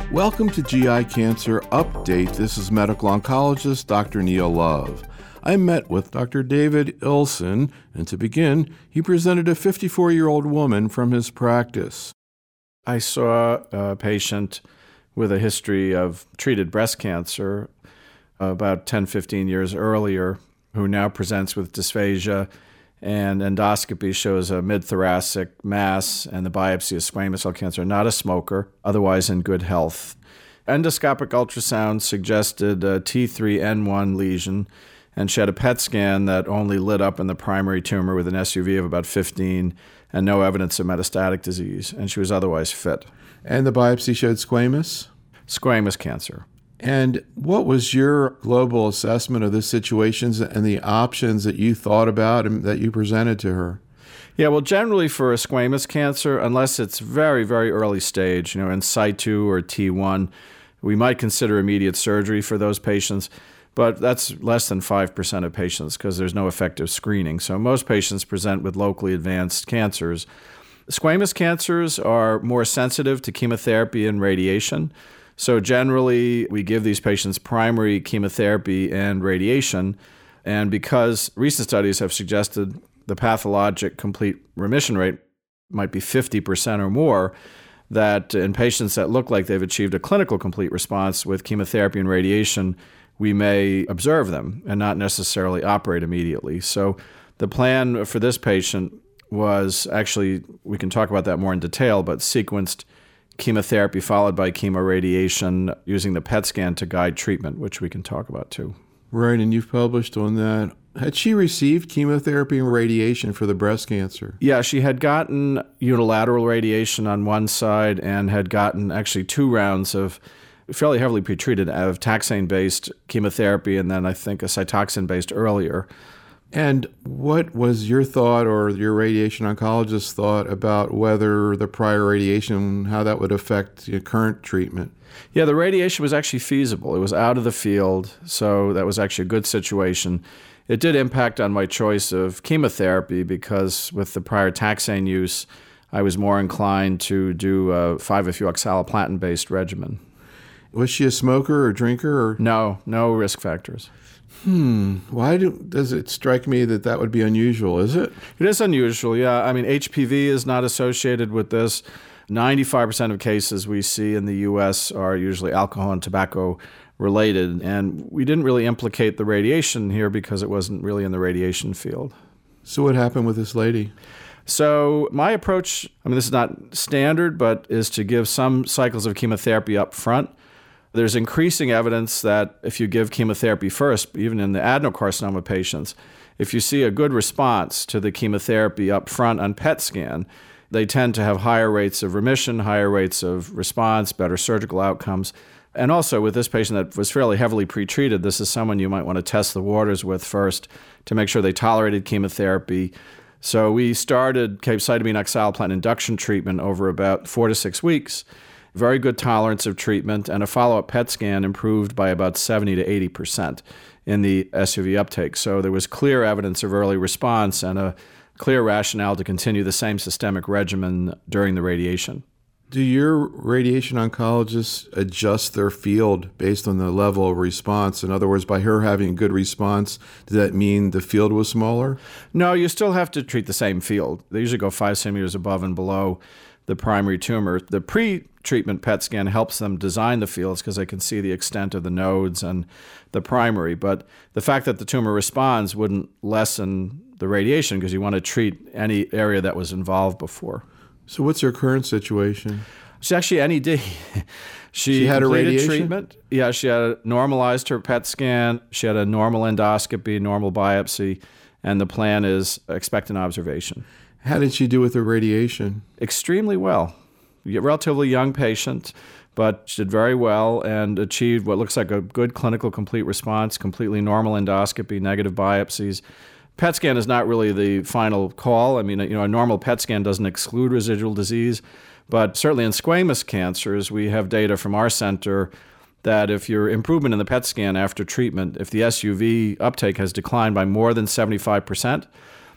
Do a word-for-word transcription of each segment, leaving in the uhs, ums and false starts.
Welcome to G I Cancer Update. This is medical oncologist Doctor Neil Love. I met with Doctor David Ilson, and to begin, he presented a fifty-four-year-old woman from his practice. I saw a patient with a history of treated breast cancer about ten, fifteen years earlier, who now presents with dysphagia, and endoscopy shows a mid-thoracic mass, and the biopsy is squamous cell cancer, not a smoker, otherwise in good health. Endoscopic ultrasound suggested a T three N one lesion, and she had a P E T scan that only lit up in the primary tumor with an S U V of about fifteen and no evidence of metastatic disease, and she was otherwise fit. And the biopsy showed squamous? Squamous cancer. And what was your global assessment of the situations and the options that you thought about and that you presented to her? Yeah, well, generally for a squamous cancer, unless it's very, very early stage, you know, in situ or T one, we might consider immediate surgery for those patients, but that's less than five percent of patients because there's no effective screening. So most patients present with locally advanced cancers. Squamous cancers are more sensitive to chemotherapy and radiation. So generally, we give these patients primary chemotherapy and radiation, and because recent studies have suggested the pathologic complete remission rate might be fifty percent or more, that in patients that look like they've achieved a clinical complete response with chemotherapy and radiation, we may observe them and not necessarily operate immediately. So the plan for this patient was actually, we can talk about that more in detail, but sequenced chemotherapy followed by chemoradiation using the P E T scan to guide treatment, which we can talk about too. Right, and you've published on that. Had she received chemotherapy and radiation for the breast cancer? Yeah, she had gotten unilateral radiation on one side and had gotten actually two rounds of fairly heavily pretreated of taxane-based chemotherapy and then I think a Cytoxan-based earlier. And what was your thought or your radiation oncologist's thought about whether the prior radiation, how that would affect your current treatment? Yeah, the radiation was actually feasible. It was out of the field, so that was actually a good situation. It did impact on my choice of chemotherapy because with the prior taxane use, I was more inclined to do a five-FU-oxaliplatin-based regimen. Was she a smoker or drinker? Or? No, no risk factors. Hmm. Why do, does it strike me that that would be unusual, is it? It is unusual, yeah. I mean, H P V is not associated with this. ninety-five percent of cases we see in the U S are usually alcohol and tobacco related, and we didn't really implicate the radiation here because it wasn't really in the radiation field. So what happened with this lady? So my approach, I mean, this is not standard, but is to give some cycles of chemotherapy up front. There's increasing evidence that if you give chemotherapy first, even in the adenocarcinoma patients, if you see a good response to the chemotherapy up front on P E T scan, they tend to have higher rates of remission, higher rates of response, better surgical outcomes. And also with this patient that was fairly heavily pretreated, this is someone you might want to test the waters with first to make sure they tolerated chemotherapy. So we started capecitabine oxaliplatin induction treatment over about four to six weeks. Very good tolerance of treatment, and a follow-up P E T scan improved by about seventy to eighty percent in the S U V uptake. So there was clear evidence of early response and a clear rationale to continue the same systemic regimen during the radiation. Do your radiation oncologists adjust their field based on the level of response? In other words, by her having a good response, does that mean the field was smaller? No, you still have to treat the same field. They usually go five centimeters above and below the primary tumor. The pre-treatment P E T scan helps them design the fields because they can see the extent of the nodes and the primary. But the fact that the tumor responds wouldn't lessen the radiation because you want to treat any area that was involved before. So what's her current situation? She's actually N E D. she, she had a radiation treatment. Yeah, she had a, normalized her P E T scan. She had a normal endoscopy, normal biopsy, and the plan is expectant observation. How did she do with the radiation? Extremely well. A relatively young patient, but she did very well and achieved what looks like a good clinical complete response, completely normal endoscopy, negative biopsies. P E T scan is not really the final call. I mean, you know, a normal P E T scan doesn't exclude residual disease, but certainly in squamous cancers, we have data from our center that if your improvement in the P E T scan after treatment, if the S U V uptake has declined by more than seventy-five percent,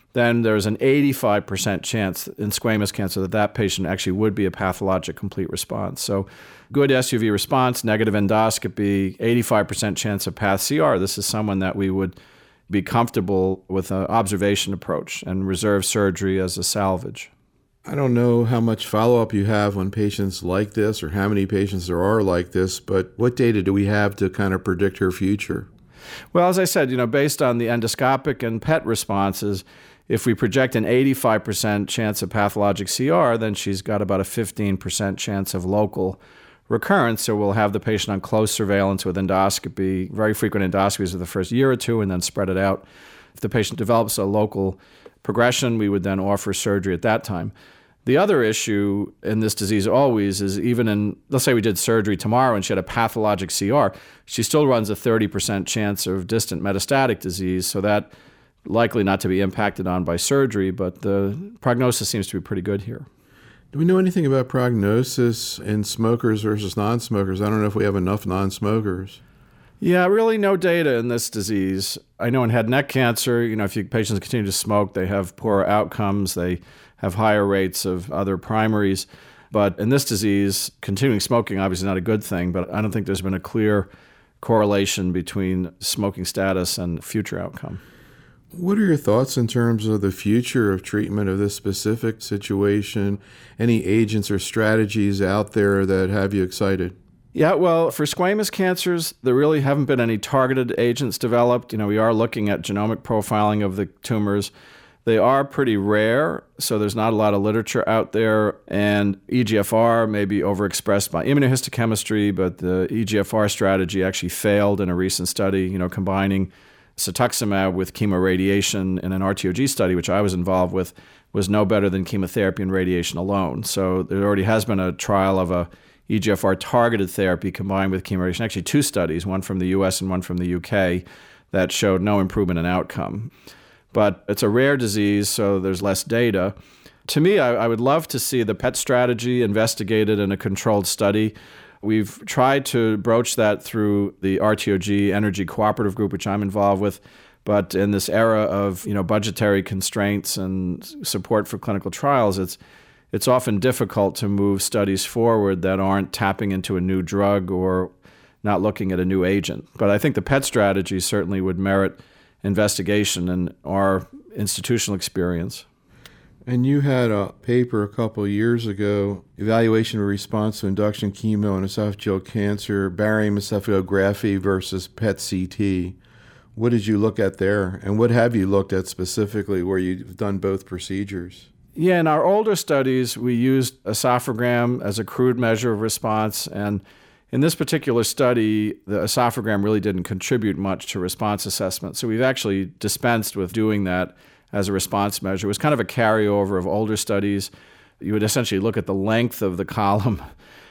then there's an eighty-five percent chance in squamous cancer that that patient actually would be a pathologic complete response. So good S U V response, negative endoscopy, eighty-five percent chance of path C R. This is someone that we would be comfortable with an observation approach and reserve surgery as a salvage. I don't know how much follow-up you have on patients like this or how many patients there are like this, but what data do we have to kind of predict her future? Well, as I said, you know, based on the endoscopic and P E T responses, if we project an eighty-five percent chance of pathologic C R, then she's got about a fifteen percent chance of local recurrence. So we'll have the patient on close surveillance with endoscopy, very frequent endoscopies for the first year or two, and then spread it out. If the patient develops a local progression, we would then offer surgery at that time. The other issue in this disease always is even in, let's say we did surgery tomorrow and she had a pathologic C R, she still runs a thirty percent chance of distant metastatic disease, so that likely not to be impacted on by surgery, but the prognosis seems to be pretty good here. Do we know anything about prognosis in smokers versus non-smokers? I don't know if we have enough non-smokers. Yeah, really no data in this disease. I know in head and neck cancer, you know, if you, patients continue to smoke, they have poorer outcomes, they have higher rates of other primaries. But in this disease, continuing smoking obviously not a good thing, but I don't think there's been a clear correlation between smoking status and future outcome. What are your thoughts in terms of the future of treatment of this specific situation? Any agents or strategies out there that have you excited? Yeah, well, for squamous cancers, there really haven't been any targeted agents developed. You know, we are looking at genomic profiling of the tumors. They are pretty rare, so there's not a lot of literature out there, and E G F R may be overexpressed by immunohistochemistry, but the E G F R strategy actually failed in a recent study, you know, combining cetuximab with chemoradiation in an R T O G study, which I was involved with, was no better than chemotherapy and radiation alone. So there already has been a trial of a E G F R-targeted therapy combined with chemoradiation, actually two studies, one from the U S and one from the U K, that showed no improvement in outcome. But it's a rare disease, so there's less data. To me, I, I would love to see the P E T strategy investigated in a controlled study. We've tried to broach that through the R T O G Energy Cooperative Group, which I'm involved with. But in this era of, you know, budgetary constraints and support for clinical trials, it's it's often difficult to move studies forward that aren't tapping into a new drug or not looking at a new agent. But I think the P E T strategy certainly would merit investigation in our institutional experience. And you had a paper a couple of years ago, Evaluation of Response to Induction Chemo in Esophageal Cancer, Barium Esophagography versus P E T C T. What did you look at there? And what have you looked at specifically where you've done both procedures? Yeah, in our older studies, we used esophagram as a crude measure of response. And in this particular study, the esophagram really didn't contribute much to response assessment. So we've actually dispensed with doing that as a response measure. It was kind of a carryover of older studies. You would essentially look at the length of the column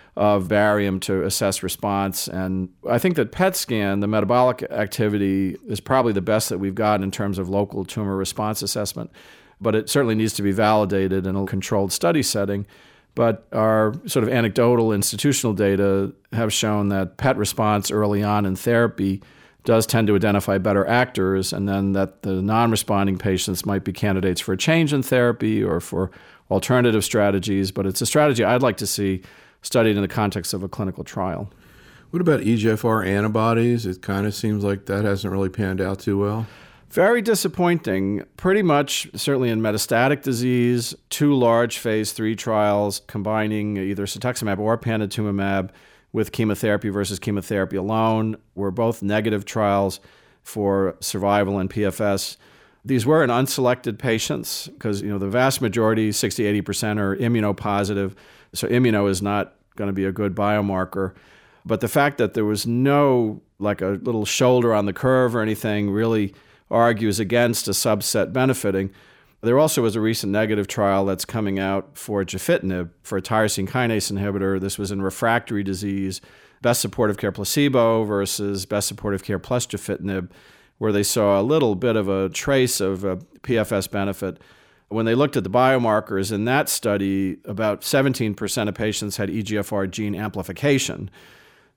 of barium to assess response. And I think that P E T scan, the metabolic activity, is probably the best that we've got in terms of local tumor response assessment. But it certainly needs to be validated in a controlled study setting. But our sort of anecdotal institutional data have shown that P E T response early on in therapy does tend to identify better actors, and then that the non-responding patients might be candidates for a change in therapy or for alternative strategies. But it's a strategy I'd like to see studied in the context of a clinical trial. What about E G F R antibodies? It kind of seems like that hasn't really panned out too well. Very disappointing. Pretty much, certainly in metastatic disease, two large phase three trials combining either cetuximab or panitumumab with chemotherapy versus chemotherapy alone were both negative trials for survival and P F S. These were in unselected patients because, you know, the vast majority, sixty, eighty percent, are immunopositive. So immuno is not going to be a good biomarker. But the fact that there was no, like a little shoulder on the curve or anything, really argues against a subset benefiting. There also was a recent negative trial that's coming out for gefitinib, for a tyrosine kinase inhibitor. This was in refractory disease, best supportive care placebo versus best supportive care plus gefitinib, where they saw a little bit of a trace of a P F S benefit. When they looked at the biomarkers in that study, about seventeen percent of patients had E G F R gene amplification.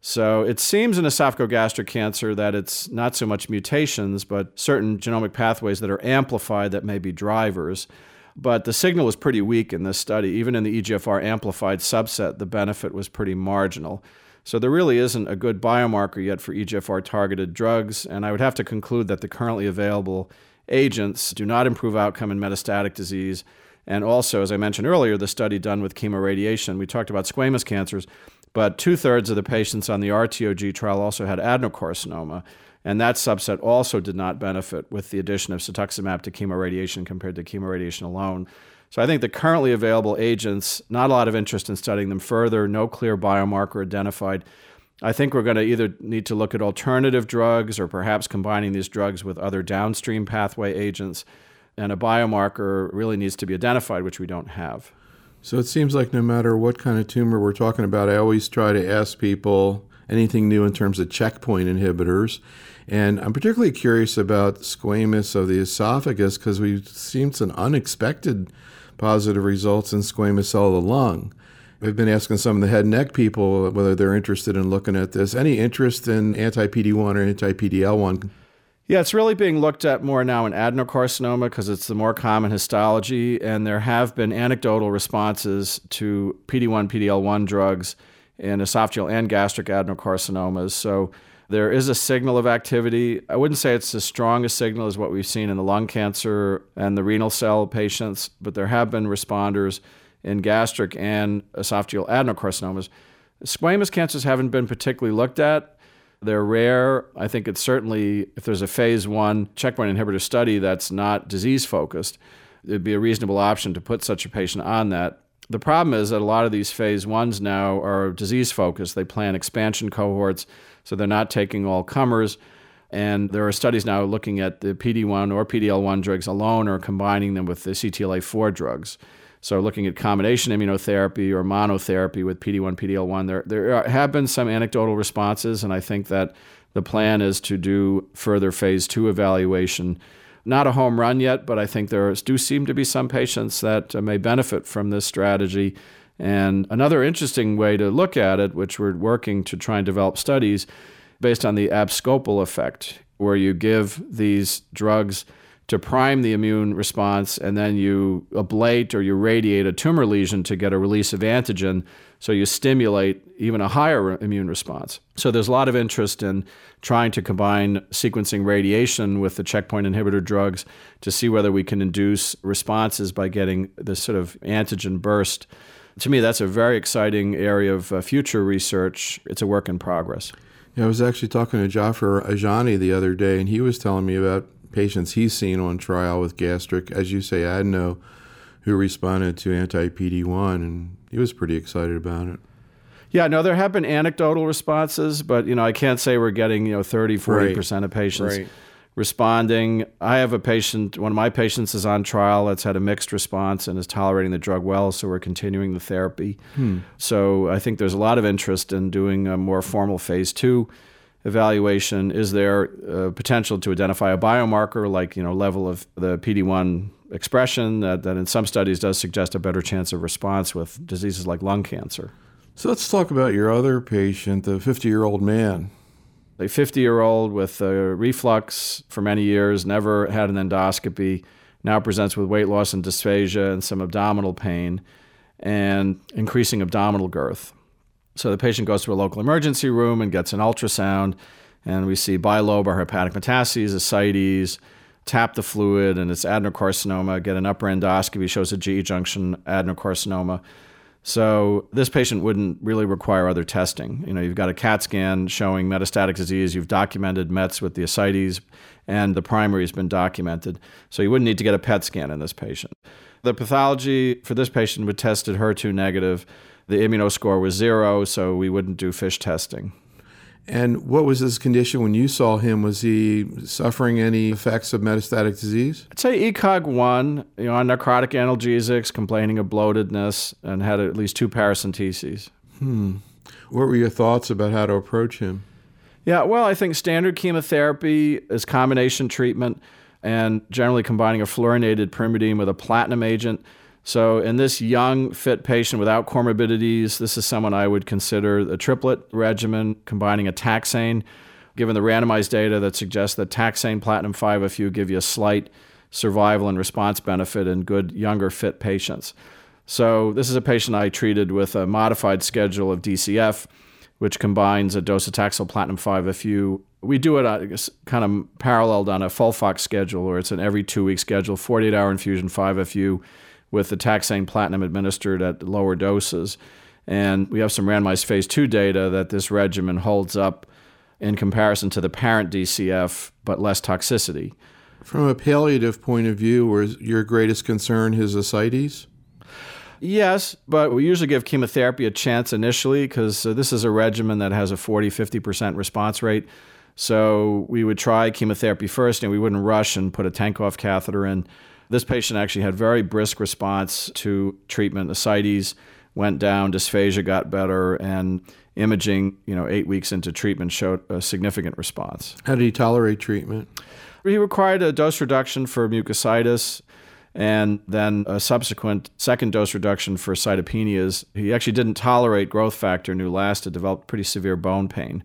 So it seems in esophagogastric cancer that it's not so much mutations, but certain genomic pathways that are amplified that may be drivers. But the signal was pretty weak in this study. Even in the E G F R amplified subset, the benefit was pretty marginal. So there really isn't a good biomarker yet for E G F R-targeted drugs, and I would have to conclude that the currently available agents do not improve outcome in metastatic disease. And also, as I mentioned earlier, the study done with chemoradiation, we talked about squamous cancers, but two-thirds of the patients on the R T O G trial also had adenocarcinoma, and that subset also did not benefit with the addition of cetuximab to chemoradiation compared to chemoradiation alone. So I think the currently available agents, not a lot of interest in studying them further, no clear biomarker identified. I think we're going to either need to look at alternative drugs or perhaps combining these drugs with other downstream pathway agents, and a biomarker really needs to be identified, which we don't have. So it seems like no matter what kind of tumor we're talking about, I always try to ask people anything new in terms of checkpoint inhibitors. And I'm particularly curious about squamous of the esophagus because we've seen some unexpected positive results in squamous cell of the lung. We've been asking some of the head and neck people whether they're interested in looking at this. Any interest in anti-P D one or anti-P D L one? Yeah, it's really being looked at more now in adenocarcinoma because it's the more common histology, and there have been anecdotal responses to P D one, P D L one drugs in esophageal and gastric adenocarcinomas. So there is a signal of activity. I wouldn't say it's as strong a signal as what we've seen in the lung cancer and the renal cell patients, but there have been responders in gastric and esophageal adenocarcinomas. Squamous cancers haven't been particularly looked at. They're rare. I think it's certainly, if there's a phase one checkpoint inhibitor study that's not disease-focused, it'd be a reasonable option to put such a patient on that. The problem is that a lot of these phase ones now are disease-focused. They plan expansion cohorts, so they're not taking all comers. And there are studies now looking at the P D one or P D L one drugs alone or combining them with the C T L A four drugs. So looking at combination immunotherapy or monotherapy with P D one, P D L one, there, there have been some anecdotal responses, and I think that the plan is to do further phase two evaluation. Not a home run yet, but I think there do seem to be some patients that may benefit from this strategy. And another interesting way to look at it, which we're working to try and develop studies based on the abscopal effect, where you give these drugs to prime the immune response, and then you ablate or you radiate a tumor lesion to get a release of antigen, so you stimulate even a higher immune response. So there's a lot of interest in trying to combine sequencing radiation with the checkpoint inhibitor drugs to see whether we can induce responses by getting this sort of antigen burst. To me, that's a very exciting area of uh, future research. It's a work in progress. Yeah, I was actually talking to Jaffer Ajani the other day, and he was telling me about patients he's seen on trial with gastric, as you say, adeno, who responded to anti-P D one, and he was pretty excited about it. Yeah, no, there have been anecdotal responses, but you know, I can't say we're getting, you know, thirty, forty percent right. of patients right. responding. I have a patient, one of my patients is on trial that's had a mixed response and is tolerating the drug well, so we're continuing the therapy. Hmm. So I think there's a lot of interest in doing a more formal phase two evaluation. Is there uh, potential to identify a biomarker like, you know, level of the P D one expression that, that in some studies does suggest a better chance of response with diseases like lung cancer? So let's talk about your other patient, the fifty-year-old man. A fifty-year-old with uh, reflux for many years, never had an endoscopy, now presents with weight loss and dysphagia and some abdominal pain and increasing abdominal girth. So the patient goes to a local emergency room and gets an ultrasound, and we see bilobar hepatic metastases, ascites, tap the fluid, and it's adenocarcinoma, get an upper endoscopy, shows a G E junction adenocarcinoma. So this patient wouldn't really require other testing. You know, you've got a CAT scan showing metastatic disease, you've documented Mets with the ascites, and the primary has been documented. So you wouldn't need to get a P E T scan in this patient. The pathology for this patient would tested H E R two negative. The immunoscore was zero, so we wouldn't do FISH testing. And what was his condition when you saw him? Was he suffering any effects of metastatic disease? I'd say E C O G one, you know, on narcotic analgesics, complaining of bloatedness, and had at least two paracenteses. Hmm. What were your thoughts about how to approach him? Yeah, well, I think standard chemotherapy is combination treatment, and generally combining a fluorinated pyrimidine with a platinum agent. So in this young, fit patient without comorbidities, this is someone I would consider a triplet regimen combining a taxane, given the randomized data that suggests that taxane, platinum five F U give you a slight survival and response benefit in good, younger, fit patients. So this is a patient I treated with a modified schedule of D C F, which combines a docetaxel platinum five F U. We do it on, kind of paralleled on a FOLFOX schedule, where it's an every two-week schedule, forty-eight hour infusion five F U, with the taxane platinum administered at lower doses. And we have some randomized phase two data that this regimen holds up in comparison to the parent D C F, but less toxicity. From a palliative point of view, was your greatest concern his ascites? Yes, but we usually give chemotherapy a chance initially because uh, this is a regimen that has a forty, fifty percent response rate. So we would try chemotherapy first, and we wouldn't rush and put a Tankoff catheter in. This patient actually had very brisk response to treatment. Ascites went down, dysphagia got better, and imaging, you know, eight weeks into treatment showed a significant response. How did he tolerate treatment? He required a dose reduction for mucositis and then a subsequent second dose reduction for cytopenias. He actually didn't tolerate growth factor Neulasta, developed pretty severe bone pain.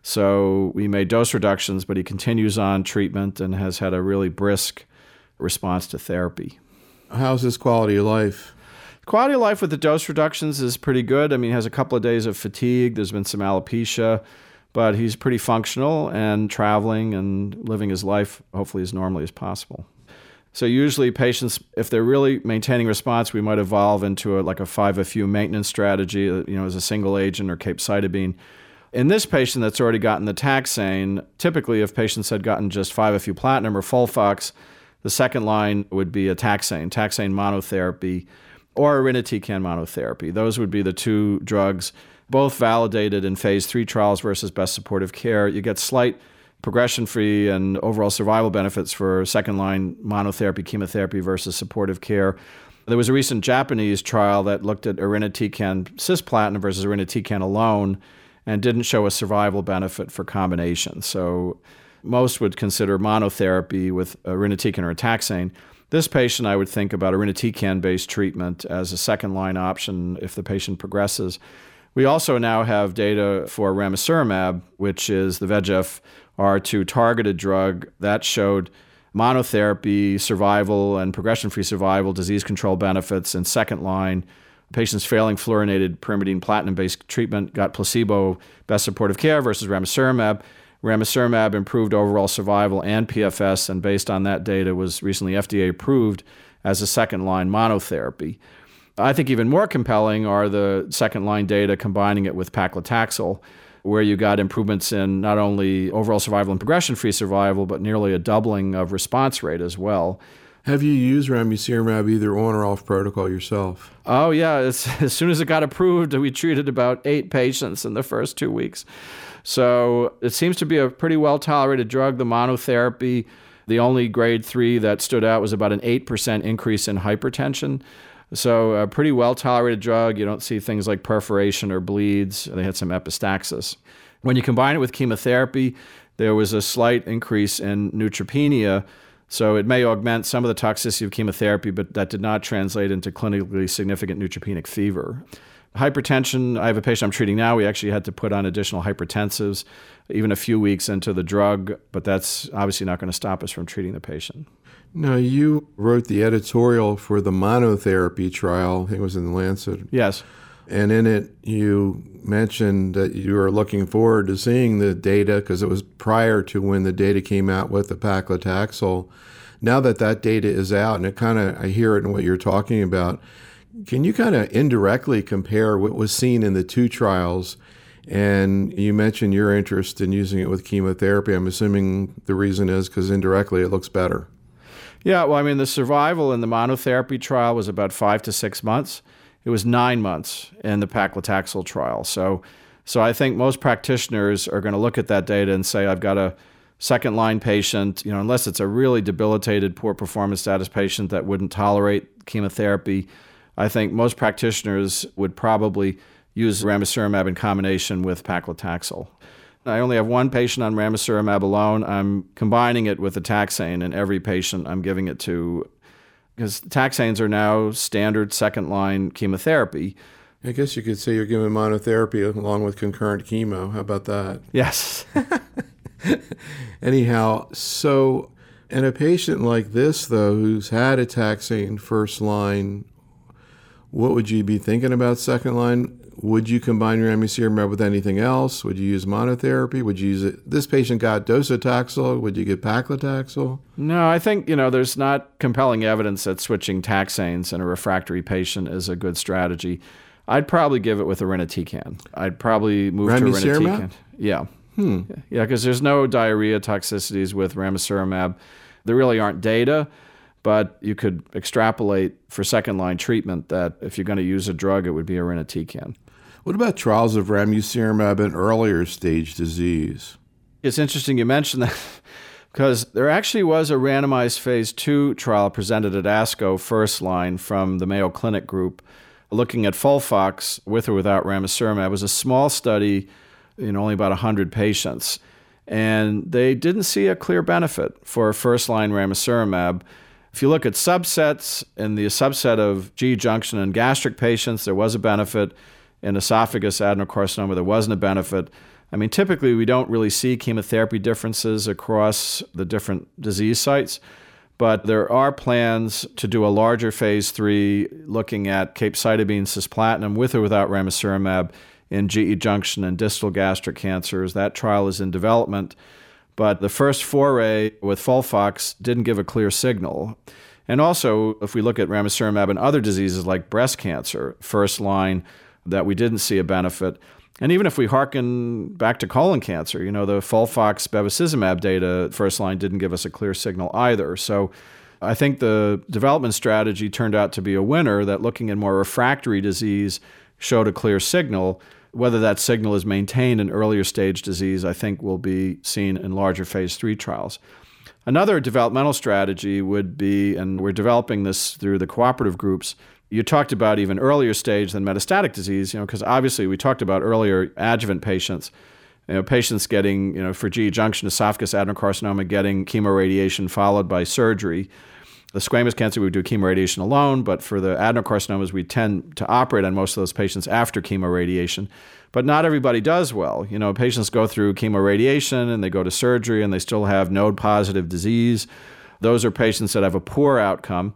So we made dose reductions, but he continues on treatment and has had a really brisk response to therapy. How's his quality of life? Quality of life with the dose reductions is pretty good. I mean, he has a couple of days of fatigue. There's been some alopecia, but he's pretty functional and traveling and living his life hopefully as normally as possible. So usually patients, if they're really maintaining response, we might evolve into a, like a five F U maintenance strategy, you know, as a single agent or capecitabine. In this patient that's already gotten the taxane, typically if patients had gotten just five F U platinum or FOLFOX, the second line would be a taxane, taxane monotherapy, or irinotecan monotherapy. Those would be the two drugs, both validated in phase three trials versus best supportive care. You get slight progression-free and overall survival benefits for second-line monotherapy chemotherapy versus supportive care. There was a recent Japanese trial that looked at irinotecan cisplatin versus irinotecan alone and didn't show a survival benefit for combination. So most would consider monotherapy with irinotecan or a taxane. This patient, I would think about irinotecan-based treatment as a second-line option if the patient progresses. We also now have data for ramucirumab, which is the V E G F R two targeted drug that showed monotherapy survival and progression-free survival, disease control benefits in second-line. Patients failing fluorinated pyrimidine platinum-based treatment got placebo best supportive care versus ramucirumab. Ramucirumab improved overall survival and P F S, and based on that data was recently F D A approved as a second-line monotherapy. I think even more compelling are the second-line data combining it with paclitaxel, where you got improvements in not only overall survival and progression-free survival, but nearly a doubling of response rate as well. Have you used ramucirumab either on or off protocol yourself? Oh, yeah. It's, as soon as it got approved, we treated about eight patients in the first two weeks. So it seems to be a pretty well-tolerated drug, the monotherapy. The only grade three that stood out was about an eight percent increase in hypertension. So a pretty well-tolerated drug. You don't see things like perforation or bleeds. They had some epistaxis. When you combine it with chemotherapy, there was a slight increase in neutropenia. So it may augment some of the toxicity of chemotherapy, but that did not translate into clinically significant neutropenic fever. Hypertension, I have a patient I'm treating now. We actually had to put on additional hypertensives even a few weeks into the drug, but that's obviously not going to stop us from treating the patient. Now, you wrote the editorial for the monotherapy trial. I think it was in the Lancet. Yes. And in it, you mentioned that you were looking forward to seeing the data because it was prior to when the data came out with the paclitaxel. Now that that data is out, and it kind of, I hear it in what you're talking about, can you kind of indirectly compare what was seen in the two trials? And you mentioned your interest in using it with chemotherapy. I'm assuming the reason is because indirectly it looks better. Yeah, well, I mean, the survival in the monotherapy trial was about five to six months. It was nine months in the paclitaxel trial. So, so I think most practitioners are going to look at that data and say, I've got a second-line patient, you know, unless it's a really debilitated, poor performance status patient that wouldn't tolerate chemotherapy. I think most practitioners would probably use ramucirumab in combination with paclitaxel. I only have one patient on ramucirumab alone. I'm combining it with a taxane, and every patient I'm giving it to because taxanes are now standard second-line chemotherapy. I guess you could say you're giving monotherapy along with concurrent chemo. How about that? Yes. Anyhow, so in a patient like this, though, who's had a taxane first line, what would you be thinking about second line? Would you combine ramucirumab with anything else? Would you use monotherapy? Would you use it? This patient got docetaxel. Would you get paclitaxel? No, I think, you know, there's not compelling evidence that switching taxanes in a refractory patient is a good strategy. I'd probably give it with irinotecan. I'd probably move to irinotecan. Yeah. Hmm. Yeah, because there's no diarrhea toxicities with ramucirumab. There really aren't data, but you could extrapolate for second-line treatment that if you're going to use a drug, it would be irinotecan. What about trials of ramucirumab in earlier stage disease? It's interesting you mentioned that because there actually was a randomized phase two trial presented at ASCO first line from the Mayo Clinic group looking at FOLFOX with or without ramucirumab. It was a small study, you know, only about one hundred patients. And they didn't see a clear benefit for first-line ramucirumab. If you look at subsets, in the subset of G E junction and gastric patients, there was a benefit. In esophagus adenocarcinoma, there wasn't a benefit. I mean, typically, we don't really see chemotherapy differences across the different disease sites, but there are plans to do a larger phase three looking at capecitabine cisplatin with or without ramucirumab in G E junction and distal gastric cancers. That trial is in development. But the first foray with FOLFOX didn't give a clear signal. And also, if we look at ramucirumab in other diseases like breast cancer, first line, that we didn't see a benefit. And even if we hearken back to colon cancer, you know, the FOLFOX bevacizumab data first line didn't give us a clear signal either. So I think the development strategy turned out to be a winner, that looking at more refractory disease showed a clear signal. Whether that signal is maintained in earlier stage disease, I think will be seen in larger phase three trials. Another developmental strategy would be, and we're developing this through the cooperative groups, you talked about even earlier stage than metastatic disease, you know, because obviously we talked about earlier adjuvant patients, you know, patients getting, you know, for G E junction esophagus adenocarcinoma, getting chemoradiation followed by surgery. The squamous cancer, we would do chemoradiation alone, but for the adenocarcinomas, we tend to operate on most of those patients after chemoradiation. But not everybody does well. You know, patients go through chemoradiation and they go to surgery and they still have node-positive disease. Those are patients that have a poor outcome.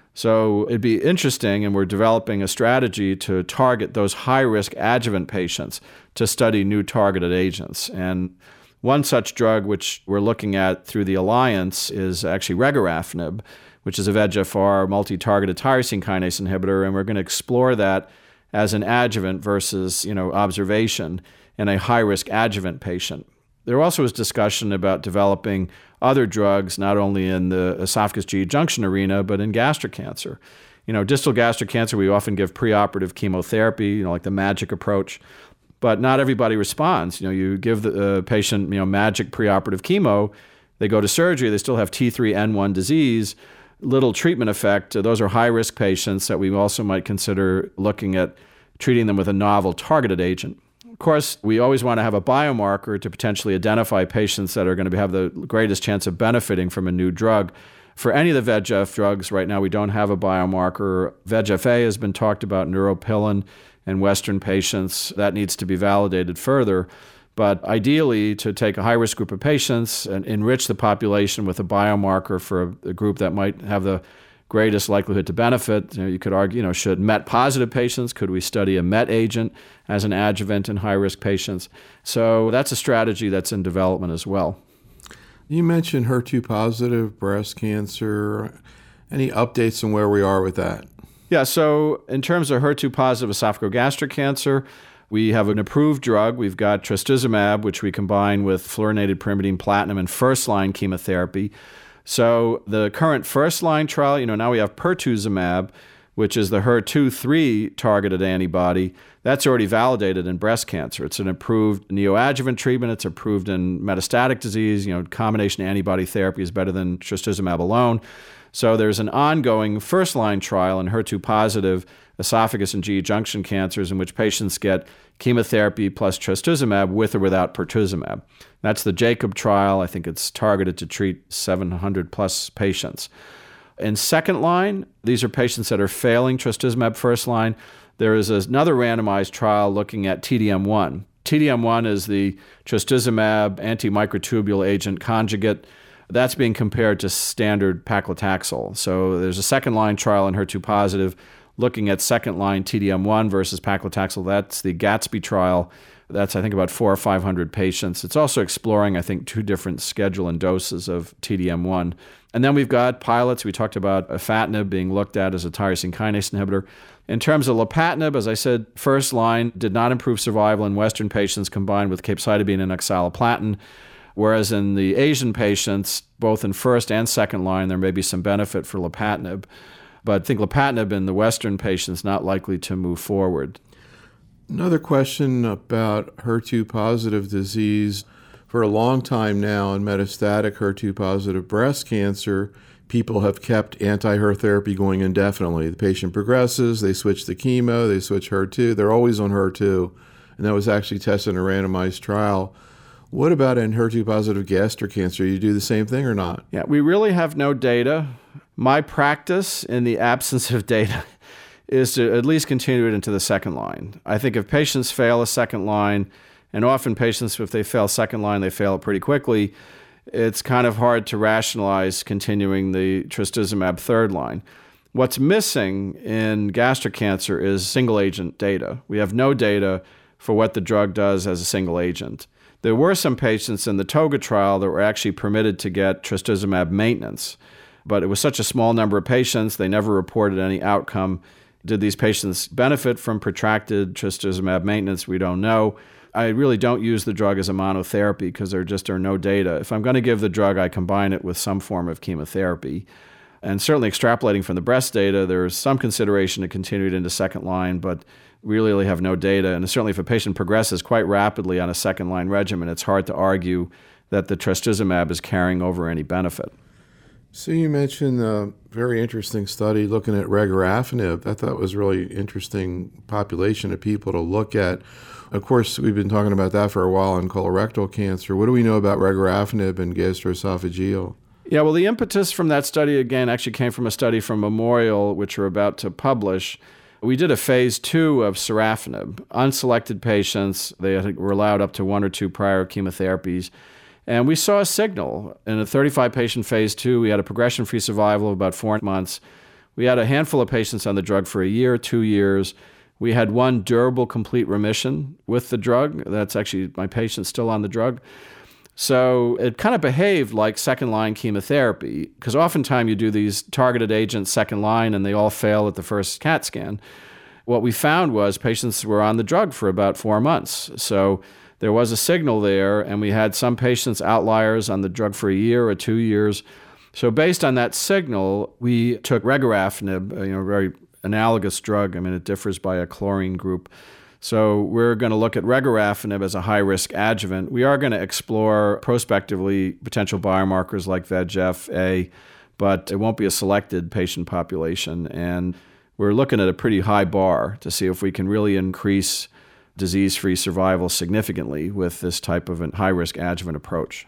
So it'd be interesting, and we're developing a strategy to target those high-risk adjuvant patients to study new targeted agents. And one such drug which we're looking at through the alliance is actually regorafenib, which is a V E G F R multi-targeted tyrosine kinase inhibitor, and we're going to explore that as an adjuvant versus, you know, observation in a high-risk adjuvant patient. There also was discussion about developing other drugs, not only in the esophagus G E junction arena, but in gastric cancer. You know, distal gastric cancer, we often give preoperative chemotherapy, you know, like the MAGIC approach, but not everybody responds. You know, you give the uh, patient, you know, MAGIC preoperative chemo, they go to surgery, they still have T three N one disease, little treatment effect. Those are high-risk patients that we also might consider looking at treating them with a novel targeted agent. Of course, we always want to have a biomarker to potentially identify patients that are going to have the greatest chance of benefiting from a new drug. For any of the V E G F drugs right now, we don't have a biomarker. V E G F A has been talked about, neuropilin, in Western patients. That needs to be validated further. But ideally, to take a high-risk group of patients and enrich the population with a biomarker for a, a group that might have the greatest likelihood to benefit. You know, you could argue, you know, should M E T-positive patients, could we study a M E T agent as an adjuvant in high-risk patients? So that's a strategy that's in development as well. You mentioned H E R two positive breast cancer. Any updates on where we are with that? Yeah, so in terms of H E R two positive esophagogastric cancer, we have an approved drug. We've got trastuzumab, which we combine with fluorinated pyrimidine platinum in first-line chemotherapy. So the current first-line trial, you know, now we have pertuzumab, which is the H E R two three targeted antibody. That's already validated in breast cancer. It's an approved neoadjuvant treatment. It's approved in metastatic disease. You know, combination antibody therapy is better than trastuzumab alone. So there's an ongoing first-line trial in H E R two positive esophagus and G E junction cancers in which patients get chemotherapy plus trastuzumab with or without pertuzumab. That's the JACOB trial. I think it's targeted to treat seven hundred plus patients. In second line, these are patients that are failing trastuzumab first line. There is another randomized trial looking at T D M one. T D M one is the trastuzumab antimicrotubule agent conjugate. That's being compared to standard paclitaxel. So there's a second-line trial in H E R two positive looking at second-line T D M one versus paclitaxel. That's the Gatsby trial. That's, I think, about four or five hundred patients. It's also exploring, I think, two different schedule and doses of T D M one. And then we've got pilots. We talked about afatinib being looked at as a tyrosine kinase inhibitor. In terms of lapatinib, as I said, first line did not improve survival in Western patients combined with capecitabine and oxaliplatin, whereas in the Asian patients, both in first and second line, there may be some benefit for lapatinib. But I think lapatinib in the Western patients not likely to move forward. Another question about H E R two positive disease. For a long time now in metastatic H E R two positive breast cancer, people have kept anti-H E R therapy going indefinitely. The patient progresses, they switch to chemo, they switch H E R two, they're always on H E R two. And that was actually tested in a randomized trial. What about in H E R two positive gastric cancer? You do the same thing or not? Yeah, we really have no data. My practice in the absence of data is to at least continue it into the second line. I think if patients fail a second line, and often patients, if they fail second line, they fail it pretty quickly, it's kind of hard to rationalize continuing the trastuzumab third line. What's missing in gastric cancer is single agent data. We have no data for what the drug does as a single agent. There were some patients in the TOGA trial that were actually permitted to get trastuzumab maintenance, but it was such a small number of patients, they never reported any outcome. Did these patients benefit from protracted trastuzumab maintenance? We don't know. I really don't use the drug as a monotherapy because there just are no data. If I'm going to give the drug, I combine it with some form of chemotherapy. And certainly extrapolating from the breast data, there's some consideration to continue it into second line, but we really have no data. And certainly if a patient progresses quite rapidly on a second line regimen, it's hard to argue that the trastuzumab is carrying over any benefit. So you mentioned a very interesting study looking at regorafenib. I thought was really interesting population of people to look at. Of course, we've been talking about that for a while in colorectal cancer. What do we know about regorafenib and gastroesophageal? Yeah, well, the impetus from that study, again, actually came from a study from Memorial, which we're about to publish. We did a phase two of sorafenib. Unselected patients, they were allowed up to one or two prior chemotherapies. And we saw a signal. In a thirty-five patient phase two, we had a progression-free survival of about four months. We had a handful of patients on the drug for a year, two years. We had one durable complete remission with the drug. That's actually my patient still on the drug. So it kind of behaved like second-line chemotherapy, because oftentimes you do these targeted agents second line and they all fail at the first CAT scan. What we found was patients were on the drug for about four months. So there was a signal there, and we had some patients, outliers, on the drug for a year or two years. So based on that signal, we took regorafenib, you know, a very analogous drug. I mean, it differs by a chlorine group. So we're going to look at regorafenib as a high-risk adjuvant. We are going to explore prospectively potential biomarkers like V E G F A, but it won't be a selected patient population. And we're looking at a pretty high bar to see if we can really increase disease-free survival significantly with this type of a high-risk adjuvant approach.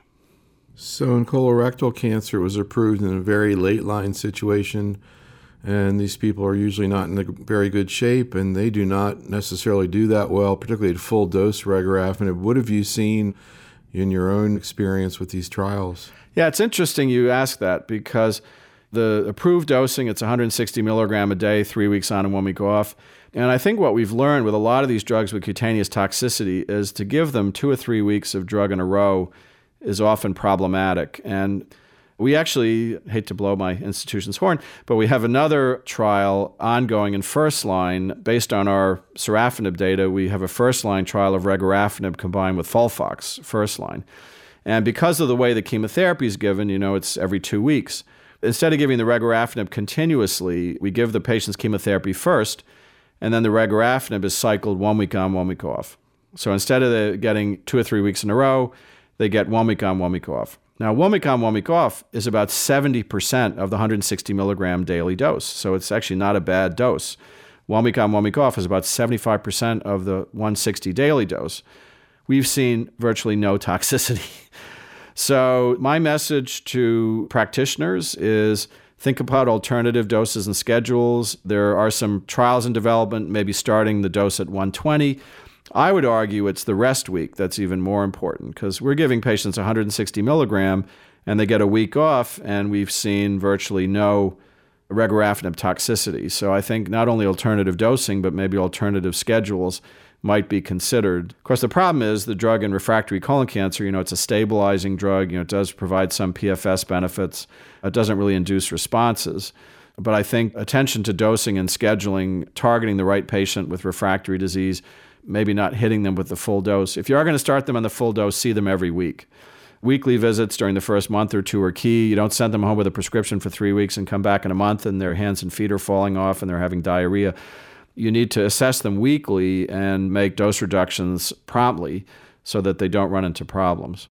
So in colorectal cancer, it was approved in a very late-line situation, and these people are usually not in a very good shape, and they do not necessarily do that well, particularly at full-dose regorafenib. What have you seen in your own experience with these trials? Yeah, it's interesting you ask that, because the approved dosing, it's one hundred sixty milligram a day, three weeks on and one week off. And I think what we've learned with a lot of these drugs with cutaneous toxicity is to give them two or three weeks of drug in a row is often problematic. And we actually, hate to blow my institution's horn, but we have another trial ongoing in first line. Based on our sorafenib data, we have a first line trial of regorafenib combined with Folfox, first line. And because of the way the chemotherapy is given, you know, it's every two weeks. Instead of giving the regorafenib continuously, we give the patients chemotherapy first, and then the regorafenib is cycled one week on, one week off. So instead of the getting two or three weeks in a row, they get one week on, one week off. Now, one week on, one week off is about seventy percent of the one hundred sixty milligram daily dose. So it's actually not a bad dose. One week on, one week off is about seventy-five percent of the one hundred sixty daily dose. We've seen virtually no toxicity. So my message to practitioners is think about alternative doses and schedules. There are some trials in development, maybe starting the dose at one twenty. I would argue it's the rest week that's even more important, because we're giving patients one hundred sixty milligram and they get a week off, and we've seen virtually no regorafenib toxicity. So I think not only alternative dosing, but maybe alternative schedules might be considered. Of course, the problem is the drug in refractory colon cancer, you know, it's a stabilizing drug. You know, it does provide some P F S benefits. It doesn't really induce responses. But I think attention to dosing and scheduling, targeting the right patient with refractory disease, maybe not hitting them with the full dose. If you are going to start them on the full dose, see them every week. Weekly visits during the first month or two are key. You don't send them home with a prescription for three weeks and come back in a month and their hands and feet are falling off and they're having diarrhea. You need to assess them weekly and make dose reductions promptly so that they don't run into problems.